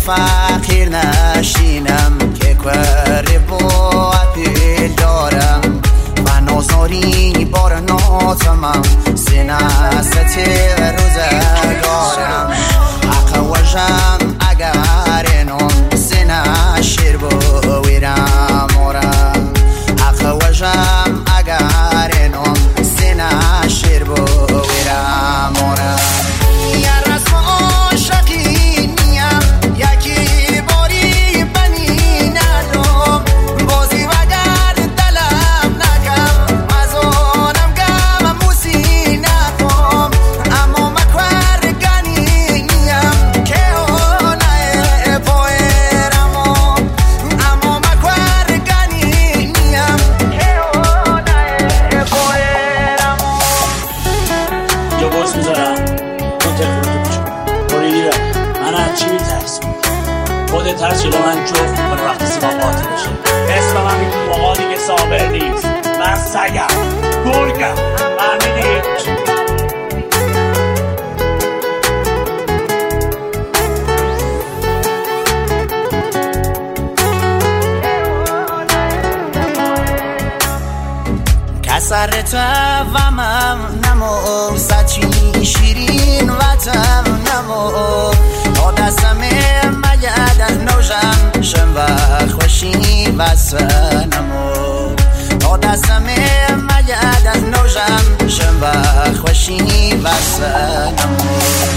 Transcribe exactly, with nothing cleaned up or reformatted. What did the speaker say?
فقیر نشینم که کاری با پیل دارم و نازاری بار نازمم سینه ستی روزگارم حق وجم اگر اینم سینه شیر بویرم آرم حق وجم اگر اینم سینه شیر بویرم آرم خودت هر چی رو من جفت میکنه وقتی سیما قاطی بشه. اسم من میتون موقع دیگه صابر نیست. من سگم گرگم فهمیدی؟ کسر توامم نمو سچی شیرین وطم نمو تا دستم مگد نوشم شم و خوشی وسنمو تا دستم مگد نوشم شم و خوشی وسنمو